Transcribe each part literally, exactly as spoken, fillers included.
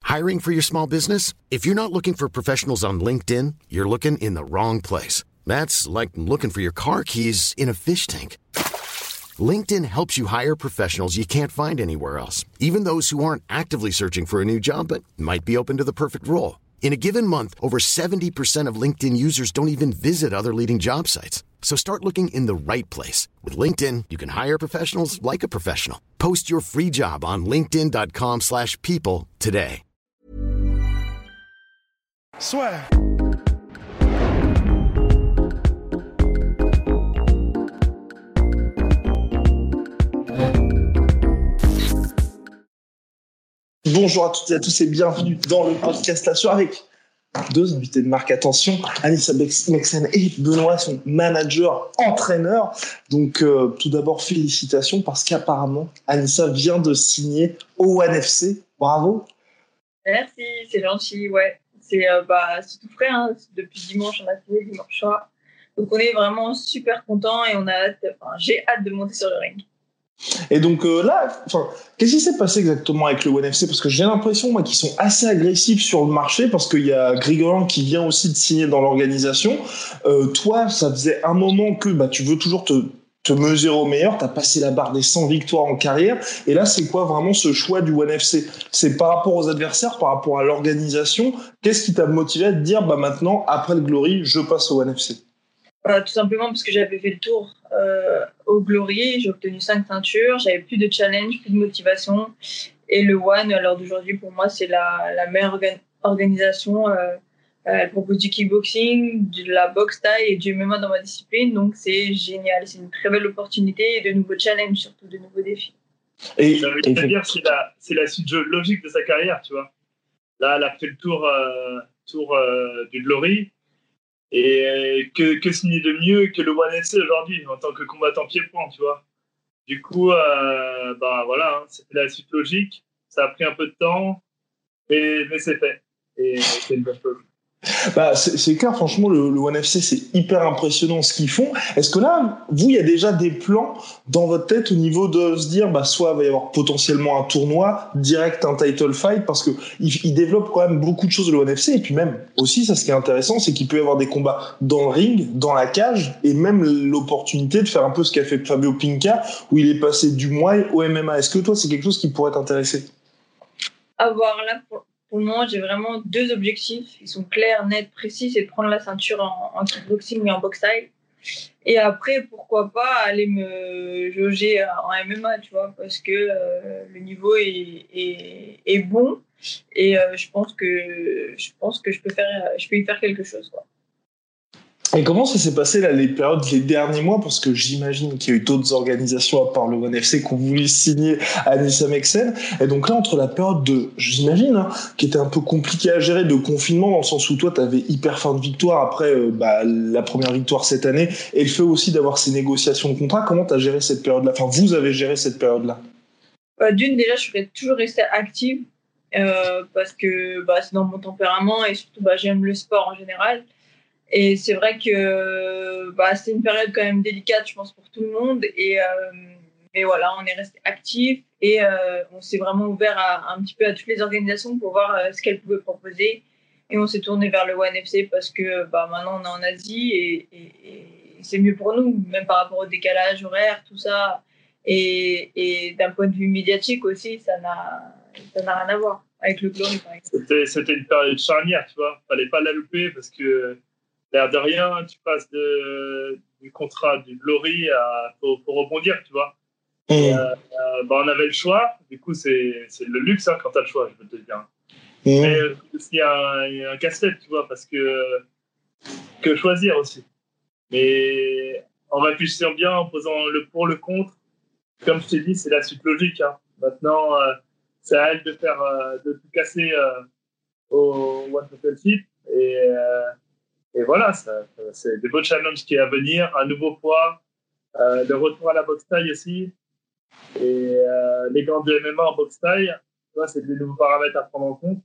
Hiring for your small business? If you're not looking for professionals on LinkedIn, you're looking in the wrong place. That's like looking for your car keys in a fish tank. LinkedIn helps you hire professionals you can't find anywhere else, even those who aren't actively searching for a new job but might be open to the perfect role. In a given month, over seventy percent of LinkedIn users don't even visit other leading job sites. So start looking in the right place. With LinkedIn, you can hire professionals like a professional. Post your free job on linkedin.com slash people today. Soit. Bonjour à toutes et à tous et bienvenue dans le podcast La Sueur avec deux invités de marque. Attention, Anissa Meksen et Benoît sont manager, entraîneurs. Donc euh, tout d'abord félicitations parce qu'apparemment Anissa vient de signer au One F C. Bravo. Merci, c'est gentil, ouais. C'est, euh, bah, c'est tout frais, hein. Depuis dimanche, on a signé dimanche soir. Donc on est vraiment super contents et on a hâte, enfin, j'ai hâte de monter sur le ring. Et donc euh, là, qu'est-ce qui s'est passé exactement avec le One F C? Parce que j'ai l'impression, moi, qu'ils sont assez agressifs sur le marché, parce qu'il y a Grigoran qui vient aussi de signer dans l'organisation. Euh, toi, ça faisait un moment que bah, tu veux toujours te, te mesurer au meilleur, tu as passé la barre des cent victoires en carrière, et là, c'est quoi vraiment ce choix du One F C? C'est par rapport aux adversaires, par rapport à l'organisation? Qu'est-ce qui t'a motivé à te dire, bah, maintenant, après le Glory, je passe au One F C? Euh, tout simplement parce que j'avais fait le tour euh, au Glory, j'ai obtenu cinq ceintures, j'avais plus de challenge, plus de motivation. Et le One, à l'heure d'aujourd'hui, pour moi, c'est la, la meilleure orga- organisation. Euh, elle propose du kickboxing, de la boxe taille et du M M A dans ma discipline. Donc, c'est génial. C'est une très belle opportunité et de nouveaux challenges, surtout de nouveaux défis. Et ça veut dire que c'est la, c'est la suite logique de sa carrière, tu vois. Là, elle a fait le tour, euh, tour euh, du Glory. Et que, que signer de mieux que le One F C aujourd'hui en tant que combattant pied-point, tu vois. Du coup, euh, bah voilà, hein, c'était la suite logique. Ça a pris un peu de temps, mais, mais c'est fait. Et c'est une bonne chose. Bah, c'est, c'est clair, franchement, le, le One F C, c'est hyper impressionnant ce qu'ils font. Est-ce que là, vous, il y a déjà des plans dans votre tête au niveau de se dire, bah, soit il va y avoir potentiellement un tournoi, direct un title fight, parce que ils, ils développent quand même beaucoup de choses, le One F C, et puis même, aussi, ça, ce qui est intéressant, c'est qu'il peut y avoir des combats dans le ring, dans la cage, et même l'opportunité de faire un peu ce qu'a fait Fabio Pinca, où il est passé du Muay au M M A. Est-ce que toi, c'est quelque chose qui pourrait t'intéresser? À voir là, pour... Pour le moment, j'ai vraiment deux objectifs. Ils sont clairs, nets, précis. C'est de prendre la ceinture en, en kickboxing et en boxe taille. Et après, pourquoi pas aller me jauger en M M A, tu vois, parce que euh, le niveau est, est, est bon. Et euh, je pense que je pense que je peux faire, je peux y faire quelque chose, quoi. Et comment ça s'est passé là, les périodes, les derniers mois? Parce que j'imagine qu'il y a eu d'autres organisations à part le One F C qui ont voulu signer Anissa Meksen. Et donc là, entre la période de, j'imagine, hein, qui était un peu compliquée à gérer, de confinement, dans le sens où toi, tu avais hyper fin de victoire après euh, bah, la première victoire cette année, et le fait aussi d'avoir ces négociations de contrat, comment tu as géré cette période-là? Enfin, vous avez géré cette période-là? euh, D'une, déjà, je serais toujours restée active euh, parce que bah, c'est dans mon tempérament et surtout, bah, j'aime le sport en général. Et c'est vrai que bah, c'est une période quand même délicate, je pense, pour tout le monde. Et, euh, mais voilà, on est resté actifs et euh, on s'est vraiment ouvert à, un petit peu à toutes les organisations pour voir euh, ce qu'elles pouvaient proposer. Et on s'est tourné vers le One F C parce que bah, maintenant, on est en Asie et, et, et c'est mieux pour nous, même par rapport au décalage horaire, tout ça. Et, et d'un point de vue médiatique aussi, ça n'a, ça n'a rien à voir avec le Glory, par exemple. C'était, c'était une période charnière, tu vois. Fallait pas la louper parce que l'air de rien, tu passes de, du contrat du Glory à faut, faut rebondir, tu vois. Mmh. Et, euh, euh, bah, on avait le choix. Du coup, c'est, c'est le luxe hein, quand tu as le choix, je peux te dire. Mmh. Mais euh, il y a un, il y a un casse-tête, tu vois, parce que que choisir aussi. Mais en réfléchissant bien, en posant le pour, le contre, comme je t'ai dit, c'est la suite logique. Hein. Maintenant, euh, c'est à elle de faire, euh, de tout casser euh, au One Championship et euh, Et voilà, ça, c'est des beaux challenges qui est à venir, un nouveau poids, euh, le retour à la boxe taille aussi, et euh, les gants de M M A en boxe taille, tu vois, c'est des nouveaux paramètres à prendre en compte.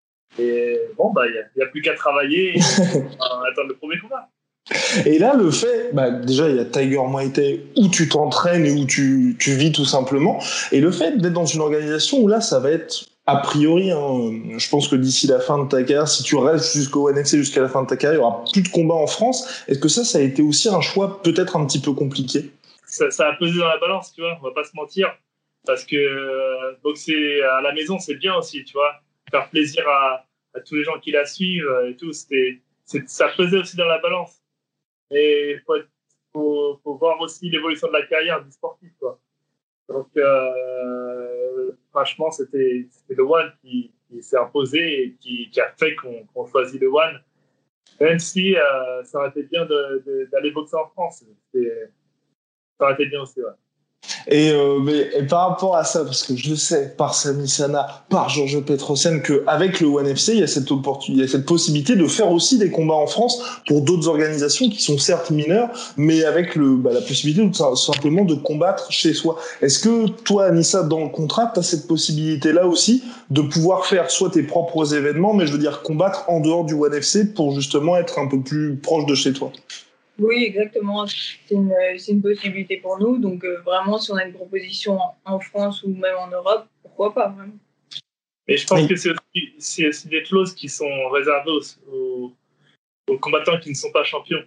Et bon, bah, il n'y a, a plus qu'à travailler et euh, attendre le premier combat. Et là, le fait, bah, déjà, il y a Tiger Muay Thai où tu t'entraînes et où tu, tu vis tout simplement. Et le fait d'être dans une organisation où là, ça va être a priori, hein, je pense que d'ici la fin de ta carrière, si tu restes jusqu'au O N F C jusqu'à la fin de ta carrière, il y aura plus de combats en France. Est-ce que ça, ça a été aussi un choix peut-être un petit peu compliqué? Ça, ça a pesé dans la balance, tu vois, on va pas se mentir. Parce que euh, boxer à la maison, c'est bien aussi, tu vois. Faire plaisir à, à tous les gens qui la suivent et tout, c'était, c'est, ça pesait aussi dans la balance. Et il faut, faut, faut voir aussi l'évolution de la carrière du sportif, quoi. Donc, euh, franchement, c'était, c'était le One qui, qui s'est imposé et qui, qui a fait qu'on, qu'on choisit le One. Même si euh, ça aurait été bien de, de, d'aller boxer en France. C'était, ça aurait été bien aussi, ouais. Et, euh, mais, et par rapport à ça, parce que je sais par Sami Sana, par Georges Petrosyan, qu'avec le O N F C, il y a cette opportunité, il y a cette possibilité de faire aussi des combats en France pour d'autres organisations qui sont certes mineures, mais avec le, bah, la possibilité de, simplement de combattre chez soi. Est-ce que toi, Anissa, dans le contrat, tu as cette possibilité-là aussi de pouvoir faire soit tes propres événements, mais je veux dire combattre en dehors du O N F C pour justement être un peu plus proche de chez toi? Oui, exactement. C'est une, c'est une possibilité pour nous. Donc, euh, vraiment, si on a une proposition en, en France ou même en Europe, pourquoi pas, vraiment. Mais je pense oui. que c'est aussi, c'est aussi des clauses qui sont réservées aux, aux, aux combattants qui ne sont pas champions.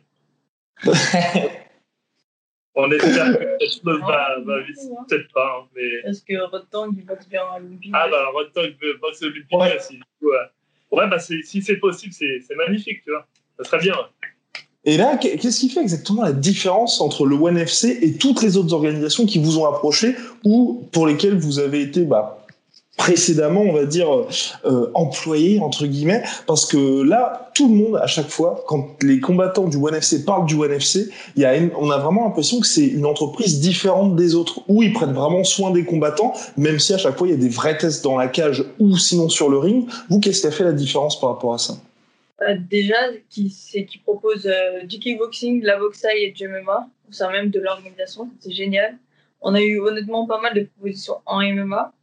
On espère que cette clause va, va vite, peut-être pas. Hein, mais... Parce que Rodtang, il boxe bien à l'Olympique. Ah, bah, Rodtang boxe à l'Olympique ouais. aussi. Ouais, ouais bah, c'est, si c'est possible, c'est, c'est magnifique, tu vois. Ça serait bien, ouais. Et là, qu'est-ce qui fait exactement la différence entre le O N F C et toutes les autres organisations qui vous ont approché ou pour lesquelles vous avez été bah, précédemment, on va dire, euh, employé, entre guillemets? Parce que là, tout le monde, à chaque fois, quand les combattants du O N F C parlent du O N F C, il y a une, on a vraiment l'impression que c'est une entreprise différente des autres, où ils prennent vraiment soin des combattants, même si à chaque fois, il y a des vrais tests dans la cage ou sinon sur le ring. Vous, qu'est-ce qui a fait la différence par rapport à ça? Euh, déjà, qui, c'est qui propose euh, du kickboxing, de la boxaille et du M M A, au sein même de l'organisation, c'est génial. On a eu honnêtement pas mal de propositions en M M A,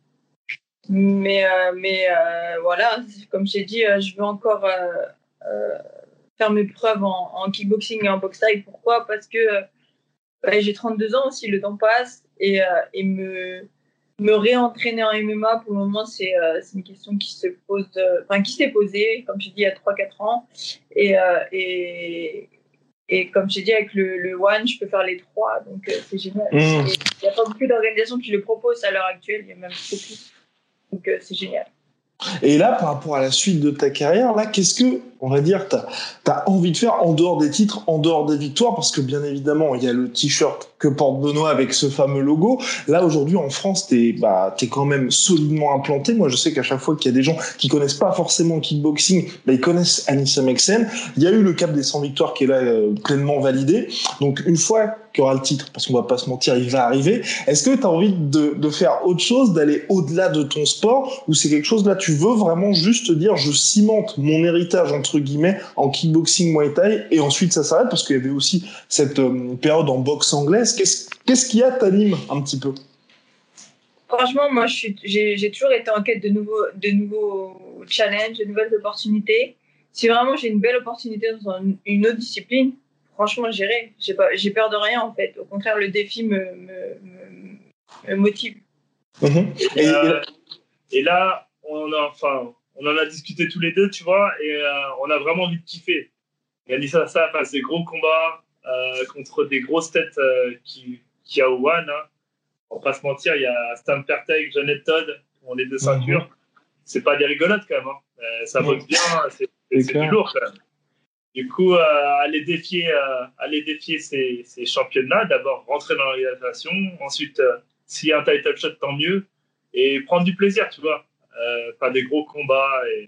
mais, euh, mais euh, voilà, comme j'ai dit, euh, je veux encore euh, euh, faire mes preuves en, en kickboxing et en boxaille. Pourquoi? Parce que euh, bah, j'ai trente-deux ans aussi, le temps passe, et, euh, et me... me réentraîner en M M A, pour le moment, c'est, euh, c'est une question qui se pose, enfin, euh, qui s'est posée, comme j'ai dit, il y a trois quatre ans. Et, euh, et, et comme j'ai dit, avec le, le One, je peux faire les trois, donc euh, c'est génial. Mmh. Il n'y a pas beaucoup d'organisations qui le proposent à l'heure actuelle, il y a même beaucoup. Donc euh, c'est génial. Et là, par rapport à la suite de ta carrière, là, qu'est-ce que, on va dire, t'as, t'as envie de faire en dehors des titres, en dehors des victoires? Parce que bien évidemment, il y a le t-shirt que porte Benoît avec ce fameux logo. Là, aujourd'hui, en France, t'es, bah, t'es quand même solidement implanté. Moi, je sais qu'à chaque fois qu'il y a des gens qui connaissent pas forcément le kickboxing, bah, ils connaissent Anissa Meksen. Il y a eu le cap des cent victoires qui est là, euh, pleinement validé. Donc, une fois qu'il y aura le titre, parce qu'on va pas se mentir, il va arriver. Est-ce que tu as envie de, de faire autre chose, d'aller au-delà de ton sport, ou c'est quelque chose là, tu veux vraiment juste te dire, je cimente mon héritage entre guillemets en kickboxing, Muay Thai, et ensuite ça s'arrête, parce qu'il y avait aussi cette euh, période en boxe anglaise. Qu'est-ce, qu'est-ce qu'il y a t'anime un petit peu? Franchement, moi, je suis, j'ai, j'ai toujours été en quête de nouveaux, de nouveaux challenges, de nouvelles opportunités. Si vraiment j'ai une belle opportunité dans une autre discipline, franchement, j'irai. J'ai pas, j'ai peur de rien, en fait. Au contraire, le défi me, me, me, me motive. Mmh. Et, euh, et là, on a, enfin, on en a discuté tous les deux, tu vois, et euh, on a vraiment envie de kiffer. Anissa ça passe des gros combats euh, contre des grosses têtes euh, qui, qui a au One. Hein. On va pas se mentir, il y a Stan Perteg, Janet Todd, qui ont les deux ceintures. Mmh. C'est pas des rigolotes, quand même. Hein. Euh, ça boxe mmh. bien, c'est, c'est, c'est du lourd, quand même. Du coup, euh, aller défier, euh, aller défier ces, ces championnats, d'abord rentrer dans l'organisation, ensuite, euh, s'il y a un title shot, tant mieux, et prendre du plaisir, tu vois, euh, faire des gros combats et,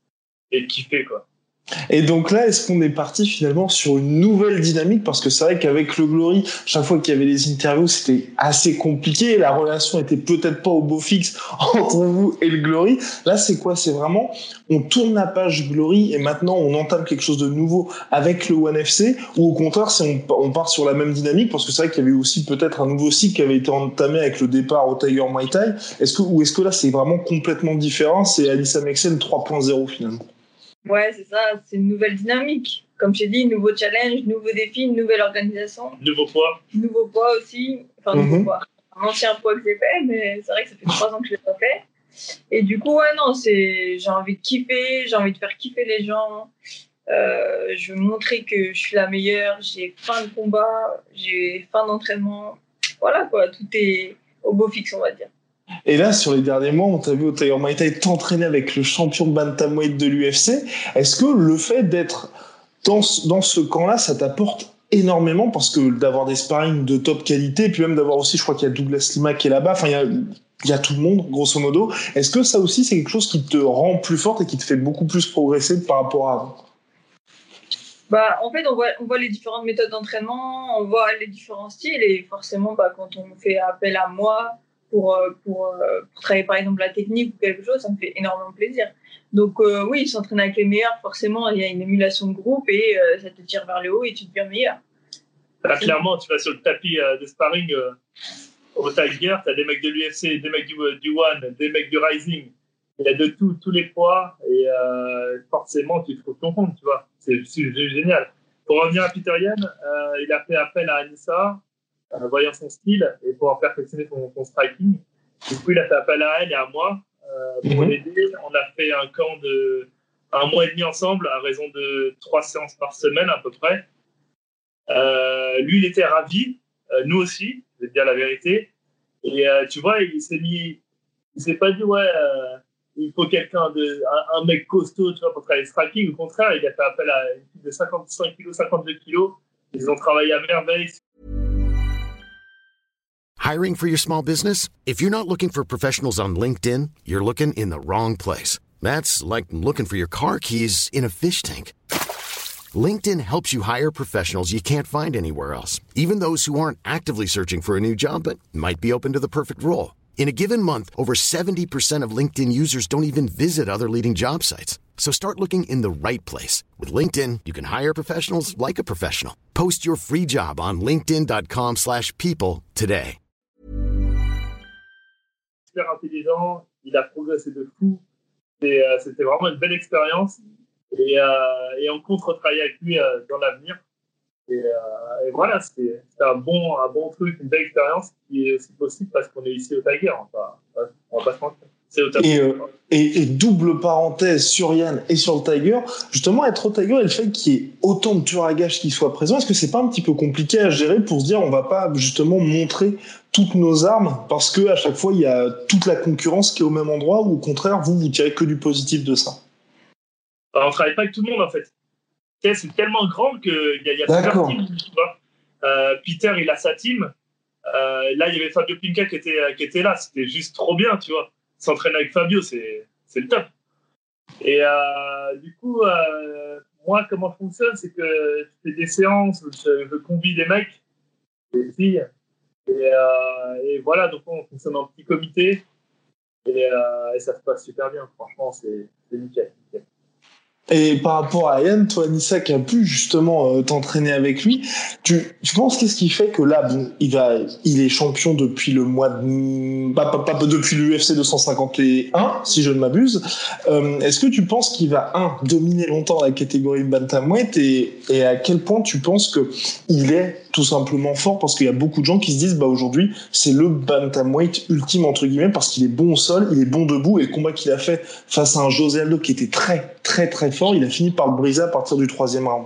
et kiffer, quoi. Et donc là, est-ce qu'on est parti finalement sur une nouvelle dynamique? Parce que c'est vrai qu'avec le Glory, chaque fois qu'il y avait les interviews, c'était assez compliqué. La relation était peut-être pas au beau fixe entre vous et le Glory. Là, c'est quoi? C'est vraiment, on tourne la page Glory et maintenant on entame quelque chose de nouveau avec le O N F C, ou au contraire, c'est on, on part sur la même dynamique? Parce que c'est vrai qu'il y avait aussi peut-être un nouveau cycle qui avait été entamé avec le départ au Tiger Muay Thai. Est-ce que, ou est-ce que là, c'est vraiment complètement différent? C'est Anissa Meksen trois point zéro finalement? Ouais, c'est ça, c'est une nouvelle dynamique. Comme j'ai dit, nouveau challenge, nouveau défi, une nouvelle organisation. Nouveau poids. Nouveau poids aussi. Enfin, nouveau mm-hmm. poids. Un ancien poids que j'ai fait, mais c'est vrai que ça fait trois ans que je ne l'ai pas fait. Et du coup, ouais, non, c'est, j'ai envie de kiffer, j'ai envie de faire kiffer les gens. Euh, je veux montrer que je suis la meilleure, j'ai faim de combat, j'ai faim d'entraînement. Voilà, quoi, tout est au beau fixe, on va dire. Et là, sur les derniers mois, on t'a vu au Tiger Muay Thai t'entraîner avec le champion bantamweight de l'U F C. Est-ce que le fait d'être dans ce, dans ce camp-là, ça t'apporte énormément, parce que d'avoir des sparring de top qualité, et puis même d'avoir aussi, je crois qu'il y a Douglas Lima qui est là-bas, enfin, il y a, il y a tout le monde, grosso modo. Est-ce que ça aussi, c'est quelque chose qui te rend plus forte et qui te fait beaucoup plus progresser par rapport à avant? Bah, en fait, on voit, on voit les différentes méthodes d'entraînement, on voit les différents styles, et forcément, bah, quand on fait appel à moi pour, pour, pour travailler par exemple la technique ou quelque chose, ça me fait énormément plaisir. Donc euh, oui, s'entraîner avec les meilleurs, forcément, il y a une émulation de groupe et euh, ça te tire vers le haut et tu deviens meilleur. Là, clairement, tu vas sur le tapis euh, de sparring euh, au Tiger, tu as des mecs de l'U F C, des mecs du, du One, des mecs du Rising. Il y a de tout, tous les poids, et euh, forcément, tu te trouves ton compte, tu vois. C'est, c'est, c'est génial. Pour revenir à Peter Yan, euh, il a fait appel à Anissa, euh, voyant son style, et pour perfectionner son, son striking. Du coup, il a fait appel à elle et à moi euh, pour mm-hmm. l'aider. On a fait un camp de un mois et demi ensemble, à raison de trois séances par semaine à peu près. Euh, lui, il était ravi, euh, nous aussi, je vais te dire la vérité. Et euh, tu vois, il s'est mis, il s'est pas dit ouais. Euh, il faut quelqu'un de, un, un mec costaud, tu vois, pour travailler le striking. Au contraire, il a fait appel à une fille de cinquante-cinq kilos, cinquante-deux kilos. Ils ont travaillé à merveille. Hiring for your small business? If you're not looking for professionals on LinkedIn, you're looking in the wrong place. That's like looking for your car keys in a fish tank. LinkedIn helps you hire professionals you can't find anywhere else, even those who aren't actively searching for a new job but might be open to the perfect role. In a given month, over seventy percent of LinkedIn users don't even visit other leading job sites. So start looking in the right place. With LinkedIn, you can hire professionals like a professional. Post your free job on linkedin.com slash people today. Super intelligent, il a progressé de fou. Et, euh, c'était vraiment une belle expérience. Et, euh, et on compte retravailler avec lui euh, dans l'avenir. Et, euh, et voilà, c'était, c'était un, bon, un bon truc, une belle expérience qui est aussi possible parce qu'on est ici au Tiger. On va, on va pas se mentir. C'est au et, euh, et, et double parenthèse sur Yan et sur le Tiger, justement, être au Tiger et le fait qu'il y ait autant de tueurs à gages qui soient présents, est-ce que c'est pas un petit peu compliqué à gérer pour se dire on va pas justement montrer toutes nos armes parce que à chaque fois il y a toute la concurrence qui est au même endroit, ou au contraire vous vous tirez que du positif de ça? Alors, on travaille pas avec tout le monde en fait. C'est tellement grand qu'il y a, y a plusieurs teams, tu vois. Euh, Peter, il a sa team. Euh, là, il y avait Fabio Pinca qui était, qui était là. C'était juste trop bien, tu vois. S'entraîner avec Fabio, c'est, c'est le top. Et euh, du coup, euh, moi, comment je fonctionne, c'est que je fais des séances, je, je convie des mecs, des filles. Et, euh, et voilà, donc on fonctionne en petit comité. Et, euh, et ça se passe super bien. Franchement, c'est, c'est nickel, nickel. Et par rapport à Yan, toi, Anissa, qui a pu justement euh, t'entraîner avec lui, tu, tu penses qu'est-ce qui fait que là, bon, il va, il est champion depuis le mois de, pas, pas, pas depuis l'U F C deux cent cinquante et un, si je ne m'abuse. Euh, est-ce que tu penses qu'il va, un, dominer longtemps la catégorie bantamweight, et, et à quel point tu penses que il est tout simplement fort, parce qu'il y a beaucoup de gens qui se disent, bah aujourd'hui, c'est le bantamweight ultime entre guillemets, parce qu'il est bon au sol, il est bon debout, et le combat qu'il a fait face à un José Aldo qui était très, très, très fort, il a fini par le briser à partir du troisième round.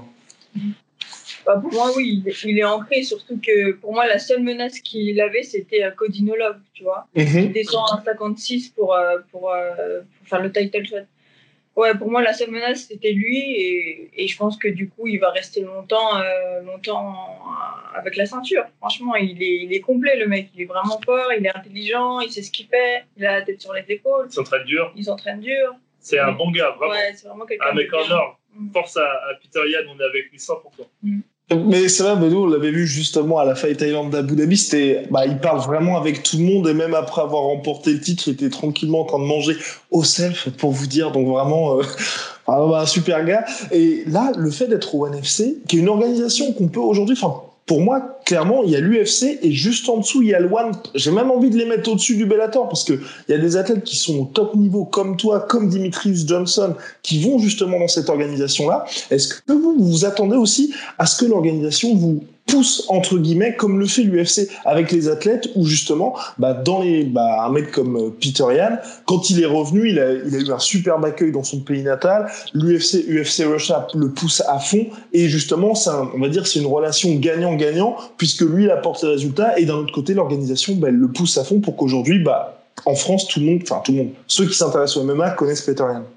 Bah pour moi, oui, il est ancré, surtout que pour moi, la seule menace qu'il avait, c'était Cody Nolov, tu vois. Mm-hmm. Il descend à cinquante-six pour, pour, pour faire le title shot. Ouais, pour moi, la seule menace, c'était lui, et, et je pense que du coup, il va rester longtemps, euh, longtemps avec la ceinture. Franchement, il est, il est complet, le mec. Il est vraiment fort, il est intelligent, il sait ce qu'il fait, il a la tête sur les épaules. Il s'entraîne dur. Il s'entraîne dur. C'est un bon gars, vraiment. Ouais, c'est vraiment quelqu'un un mec en or. Mm. Force à, à Peter Yan, on est avec lui cent pour cent. Mm. Mais c'est vrai, nous on l'avait vu justement à la Fight Island d'Abu Dhabi, c'était, bah, il parle vraiment avec tout le monde, et même après avoir remporté le titre, il était tranquillement en train de manger au self, pour vous dire, donc vraiment, euh, un super gars. Et là, le fait d'être au O N F C, qui est une organisation qu'on peut aujourd'hui, enfin, pour moi, clairement, il y a l'U F C et juste en dessous, il y a le One. J'ai même envie de les mettre au-dessus du Bellator, parce que il y a des athlètes qui sont au top niveau, comme toi, comme Demetrius Johnson, qui vont justement dans cette organisation-là. Est-ce que vous vous attendez aussi à ce que l'organisation vous pousse entre guillemets comme le fait l'U F C avec les athlètes où justement bah dans les bah un mec comme Peter Yan quand il est revenu il a il a eu un superbe accueil dans son pays natal, l'U F C U F C Russia le pousse à fond et justement c'est un, on va dire c'est une relation gagnant-gagnant puisque lui il apporte les résultats et d'un autre côté l'organisation bah elle le pousse à fond pour qu'aujourd'hui bah en France tout le monde enfin tout le monde ceux qui s'intéressent au M M A connaissent Peter Yan.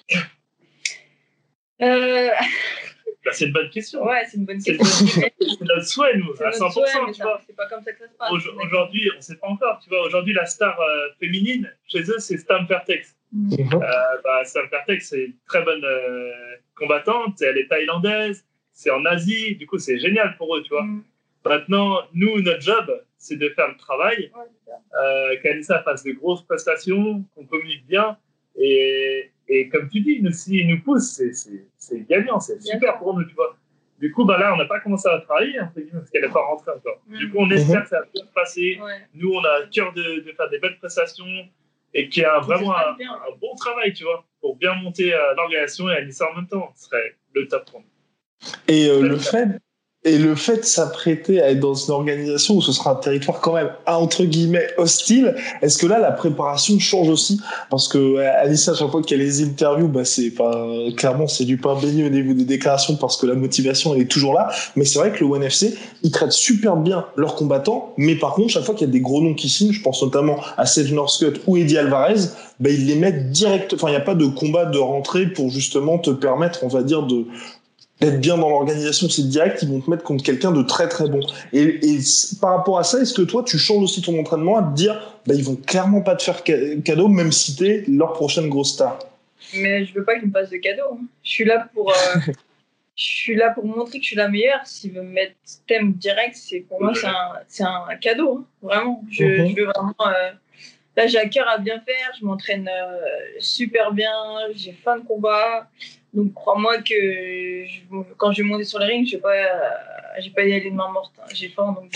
Euh... Bah, c'est une bonne question. Ouais, c'est une bonne question. C'est, c'est notre souhait, nous, c'est à cent pour cent. Souhait, tu vois. C'est pas comme ça que ça se passe. Aujourd'hui, on ne sait pas encore. Tu vois, aujourd'hui, la star euh, féminine, chez eux, c'est Stam Fairtex. Mm-hmm. Euh, bah, Stam Fairtex, c'est une très bonne euh, combattante. Elle est thaïlandaise. C'est en Asie. Du coup, c'est génial pour eux, tu vois. Mm. Maintenant, nous, notre job, c'est de faire le travail. Ouais, euh, qu'Anissa fasse de grosses prestations, qu'on communique bien. Et, et comme tu dis, nous, s'ils nous poussent, c'est, c'est, c'est gagnant, c'est bien super pour nous, tu vois. Du coup, bah là, on n'a pas commencé à travailler, hein, parce qu'elle n'est pas rentrée encore. Mmh. Du coup, on espère que ça va bien se passer. Ouais. Nous, on a à cœur de, de faire des belles prestations et qu'il y a vraiment un, un bon travail, tu vois, pour bien monter euh, l'organisation et Anissa en même temps. Ce serait le top pour nous. Et euh, le fait... Et le fait de s'apprêter à être dans une organisation où ce sera un territoire quand même entre guillemets hostile, est-ce que là la préparation change aussi? Parce que Anissa, à chaque fois qu'elle a les interviews, bah c'est pas clairement c'est du pain béni au niveau des déclarations parce que la motivation elle est toujours là. Mais c'est vrai que le O N F C ils traitent super bien leurs combattants, mais par contre chaque fois qu'il y a des gros noms qui signent, je pense notamment à Seth Northcutt ou Eddie Alvarez, bah ils les mettent direct. Enfin il y a pas de combat de rentrée pour justement te permettre, on va dire de d'être bien dans l'organisation, c'est direct, ils vont te mettre contre quelqu'un de très très bon. Et, et par rapport à ça, est-ce que toi, tu changes aussi ton entraînement à te dire, bah, ils vont clairement pas te faire cadeau, même si t'es leur prochaine grosse star? Mais je veux pas qu'ils me fassent de cadeau. Je suis là pour, euh, je suis là pour montrer que je suis la meilleure. S'ils veulent me mettre thème direct, c'est pour moi, c'est un, c'est un cadeau, hein, vraiment. Je, mm-hmm. je veux vraiment, euh, là, j'ai à cœur à bien faire, je m'entraîne euh, super bien, j'ai faim de combat. Donc, crois-moi que je, quand je vais monter sur le ring, je vais pas, euh, j'ai pas y aller de main morte. Hein. J'ai faim, donc.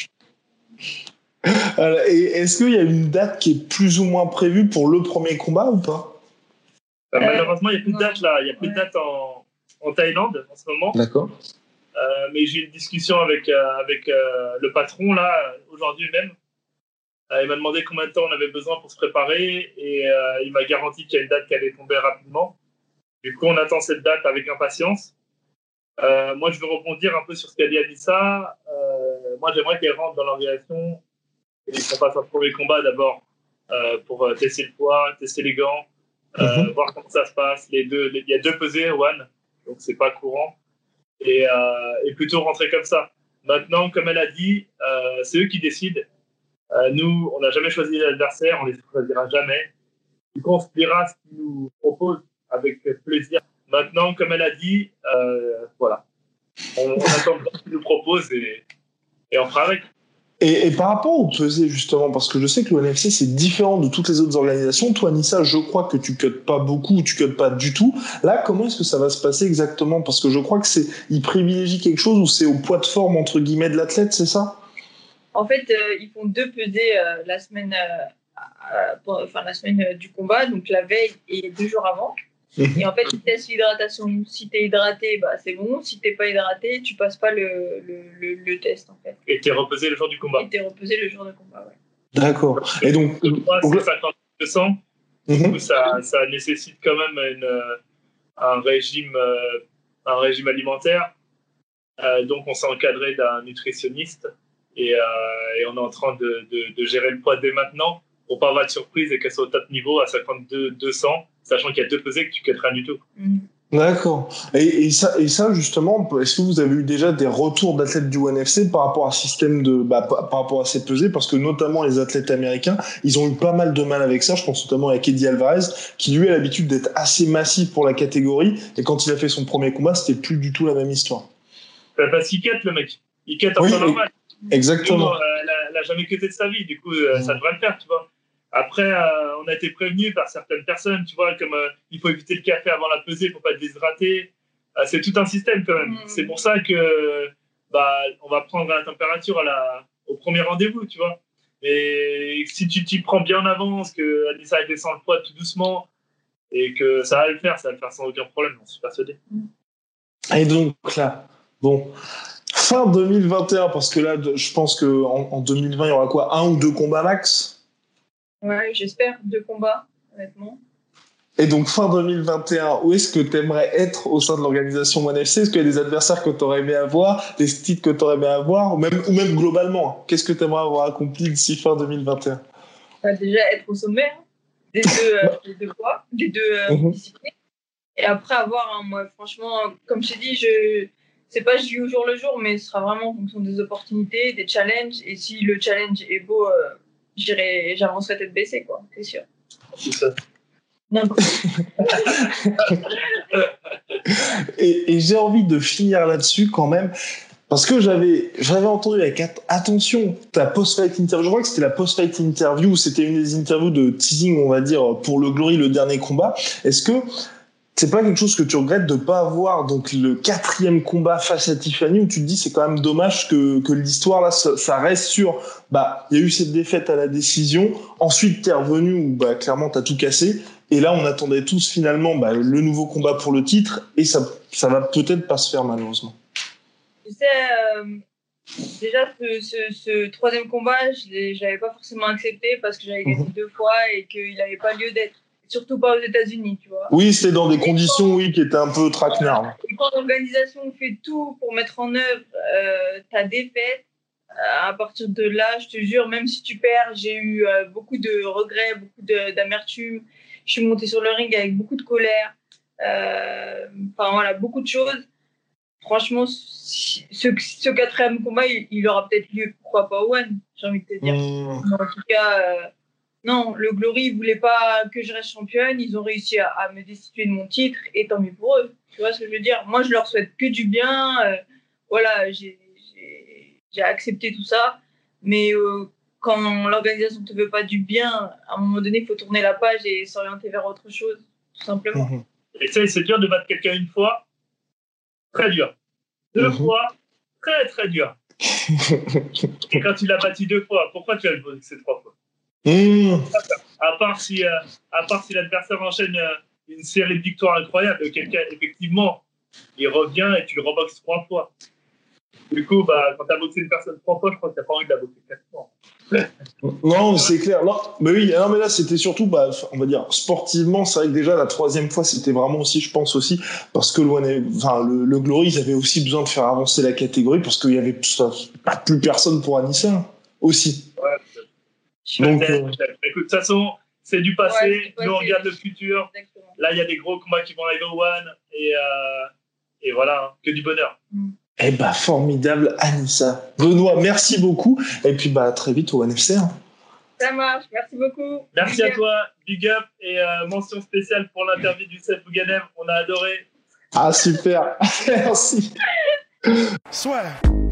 Alors, et est-ce qu'il y a une date qui est plus ou moins prévue pour le premier combat ou pas? euh, Malheureusement, il n'y a plus de date là. Il n'y a plus ouais. de date en, en Thaïlande en ce moment. D'accord. Euh, mais j'ai eu une discussion avec, euh, avec euh, le patron là, aujourd'hui même. Euh, il m'a demandé combien de temps on avait besoin pour se préparer et euh, il m'a garanti qu'il y a une date qui allait tomber rapidement. Du coup, on attend cette date avec impatience. Euh, moi, je veux rebondir un peu sur ce qu'a dit Anissa. Euh, moi, j'aimerais qu'elle rentre dans l'organisation et qu'on fasse un premier combat d'abord euh, pour tester le poids, tester les gants, euh, mm-hmm. voir comment ça se passe. Les deux, les, il y a deux pesées, one, donc c'est pas courant. Et, euh, et plutôt rentrer comme ça. Maintenant, comme elle a dit, euh, c'est eux qui décident. Euh, nous, on n'a jamais choisi l'adversaire, on ne les choisira jamais. Du coup, on se dira ce qu'ils nous proposent avec plaisir. Maintenant, comme elle a dit, euh, voilà. On, on attend ce qu'ils nous proposent et, et on fera avec. Et, et par rapport au pesé, justement, parce que je sais que le O N F C, c'est différent de toutes les autres organisations. Toi, Anissa, je crois que tu cutes pas beaucoup ou tu cutes pas du tout. Là, comment est-ce que ça va se passer exactement? Parce que je crois que c'est, ils privilégient quelque chose où c'est au poids de forme, entre guillemets, de l'athlète, c'est ça? En fait, euh, ils font deux pesées euh, la semaine, euh, euh, pour, enfin, la semaine euh, du combat, donc la veille et deux jours avant. Et en fait, ils testent l'hydratation. Si t'es hydraté, bah, c'est bon. Si t'es pas hydraté, tu passes pas le, le, le, le test, en fait. Et t'es repesé le jour du combat. Et t'es repesé le jour du combat, ouais. D'accord. Et donc, le poids, c'est cinquante de sang. Mm-hmm. Du coup, ça, ça nécessite quand même une, un régime, un régime alimentaire. Euh, donc, on s'est encadré d'un nutritionniste et, euh, et on est en train de, de, de gérer le poids dès maintenant pour pas avoir de surprise et qu'elle soit au top niveau à cinquante-deux deux cents. Sachant qu'il y a deux pesées que tu ne rien du tout. Mmh. D'accord. Et, et, ça, et ça, justement, est-ce que vous avez eu déjà des retours d'athlètes du O N F C par rapport à ce système de, bah, par rapport à ces pesées? Parce que notamment les athlètes américains, ils ont eu pas mal de mal avec ça. Je pense notamment avec Eddie Alvarez, qui lui a l'habitude d'être assez massif pour la catégorie. Et quand il a fait son premier combat, c'était plus du tout la même histoire. Bah, parce qu'il cut, le mec. Il cut en oui, temps normal. Exactement. Nous, euh, elle n'a jamais cuté de sa vie. Du coup, euh, mmh. ça devrait le faire, tu vois. Après, euh, on a été prévenus par certaines personnes, tu vois, comme euh, il faut éviter le café avant la pesée pour pas te déshydrater. Euh, c'est tout un système quand même. Mmh. C'est pour ça que bah, on va prendre la température à la, au premier rendez-vous, tu vois. Mais si tu t'y prends bien en avance, que Anissa descend le poids tout doucement et que ça va le faire, ça va le faire sans aucun problème, j'en suis persuadé. Et donc là, bon, Fin deux mille vingt et un, parce que là, je pense qu'en en deux mille vingt, il y aura quoi, un ou deux combats max? Ouais, j'espère, deux combats, honnêtement. Et donc, fin deux mille vingt et un, où est-ce que tu aimerais être au sein de l'organisation ONE F C? Est-ce qu'il y a des adversaires que tu aurais aimé avoir, des titres que tu aurais aimé avoir, ou même, ou même globalement, qu'est-ce que tu aimerais avoir accompli d'ici fin deux mille vingt et un? Bah, déjà, être au sommet, hein, des deux, euh, des deux fois, des deux euh, mm-hmm. disciplines. Et après, avoir, hein, moi, franchement, comme je t'ai dit, je c'est pas je vis au jour le jour, mais ce sera vraiment en fonction des opportunités, des challenges. Et si le challenge est beau, euh, j'irai, j'avancerai tête baissée, quoi, c'est sûr. C'est ça. et, et j'ai envie de finir là-dessus quand même, parce que j'avais, j'avais entendu avec attention ta post-fight interview. Je crois que c'était la post-fight interview, c'était une des interviews de teasing, on va dire, pour le Glory, le dernier combat. Est-ce que c'est pas quelque chose que tu regrettes de pas avoir donc le quatrième combat face à Tiffany, où tu te dis c'est quand même dommage que, que l'histoire là ça, ça reste sur bah il y a eu cette défaite à la décision, ensuite t'es revenu où bah clairement t'as tout cassé, et là on attendait tous finalement bah, le nouveau combat pour le titre, et ça ça va peut-être pas se faire malheureusement. Tu sais, euh, déjà ce, ce, ce troisième combat je j'avais pas forcément accepté parce que j'avais gagné mmh. deux fois et qu'il n'avait pas lieu d'être. Surtout pas aux États-Unis, tu vois. Oui, c'était dans des et conditions, quand, oui, qui étaient un peu traquenardes. Et quand l'organisation fait tout pour mettre en œuvre euh, ta défaite, à partir de là, je te jure, même si tu perds, j'ai eu euh, beaucoup de regrets, beaucoup de, d'amertume. Je suis montée sur le ring avec beaucoup de colère. Euh, enfin, voilà, beaucoup de choses. Franchement, ce, ce quatrième combat, il, il aura peut-être lieu, pourquoi pas au One, j'ai envie de te dire. Mmh. Mais en tout cas... Euh, Non, le Glory, ils voulaient pas que je reste championne. Ils ont réussi à, à me destituer de mon titre, et tant mieux pour eux. Tu vois ce que je veux dire? Moi, je leur souhaite que du bien. Euh, voilà, j'ai, j'ai, j'ai accepté tout ça. Mais euh, quand l'organisation ne te veut pas du bien, à un moment donné, il faut tourner la page et s'orienter vers autre chose, tout simplement. Mmh. Et ça, c'est dur de battre quelqu'un une fois. Très dur. Deux mmh. fois, très, très dur. Et quand tu l'as battu deux fois, pourquoi tu as boxé trois fois? Mmh. À part si, euh, à part si l'adversaire enchaîne euh, une série de victoires incroyables, quelqu'un, effectivement, il revient et tu le reboxes trois fois. Du coup, bah, quand tu as boxé une personne trois fois, je crois que tu n'as pas envie de la boxer quatre fois. Non, c'est clair. Non, mais oui, non, mais là, c'était surtout, bah, on va dire, sportivement, c'est vrai que déjà, la troisième fois, c'était vraiment aussi, je pense aussi, parce que le, enfin, le, le Glory, ils avaient aussi besoin de faire avancer la catégorie, parce qu'il y avait pas plus personne pour Anissa, aussi. Ouais. Donc, euh... écoute, de toute façon, c'est du passé. Ouais, nous, on regarde le futur. Exactement. Là, il y a des gros combats qui vont arriver au One. Et, euh, et voilà, hein, que du bonheur. Mm. Eh bah, formidable, Anissa. Benoît, merci beaucoup. Et puis, bah, très vite au One F C. Hein. Ça marche, merci beaucoup. Merci big à up. Toi, big up. Et euh, mention spéciale pour l'interview du Youssef Bouganem. On a adoré. Ah, super. Merci. Soit.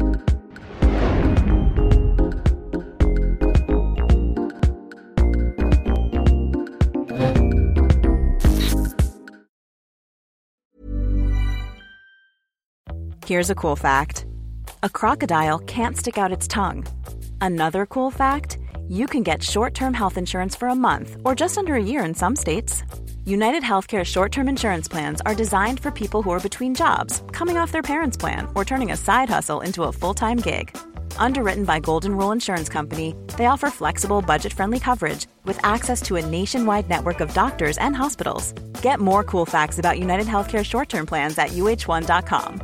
Here's a cool fact. A crocodile can't stick out its tongue. Another cool fact, you can get short-term health insurance for a month or just under a year in some states. United Healthcare short-term insurance plans are designed for people who are between jobs, coming off their parents' plan, or turning a side hustle into a full-time gig. Underwritten by Golden Rule Insurance Company, they offer flexible, budget-friendly coverage with access to a nationwide network of doctors and hospitals. Get more cool facts about United Healthcare short-term plans at U H one dot com.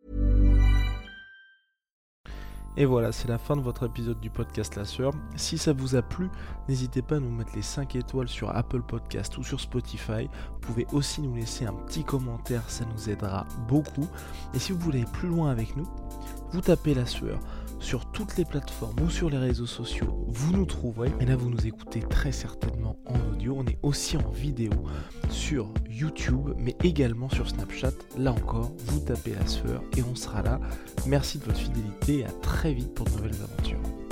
Et voilà, c'est la fin de votre épisode du podcast La Sueur. Si ça vous a plu, n'hésitez pas à nous mettre les cinq étoiles sur Apple Podcast ou sur Spotify. Vous pouvez aussi nous laisser un petit commentaire, ça nous aidera beaucoup. Et si vous voulez aller plus loin avec nous, vous tapez La Sueur sur toutes les plateformes ou sur les réseaux sociaux, vous nous trouverez. Et là, vous nous écoutez très certainement en audio. On est aussi en vidéo sur YouTube, mais également sur Snapchat. Là encore, vous tapez La Sueur et on sera là. Merci de votre fidélité et à très vite pour de nouvelles aventures.